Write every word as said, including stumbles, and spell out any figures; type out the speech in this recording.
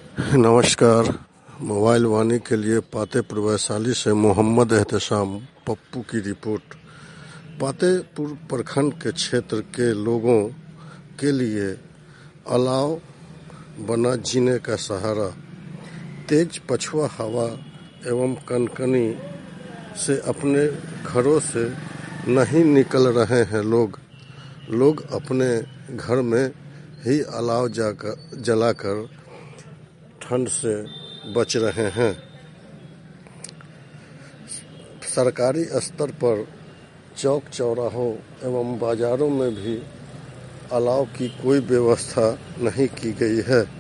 नमस्कार। मोबाइल वाणी के लिए पातेपुर वैशाली से मोहम्मद एहतेशाम पप्पू की रिपोर्ट। पातेपुर प्रखंड के क्षेत्र के लोगों के लिए अलाव बना जीने का सहारा। तेज पछुआ हवा एवं कनकनी से अपने घरों से नहीं निकल रहे हैं लोग लोग अपने घर में ही अलाव जाकर जलाकर ठंड से बच रहे हैं। सरकारी स्तर पर चौक चौराहों एवं बाजारों में भी अलाव की कोई व्यवस्था नहीं की गई है।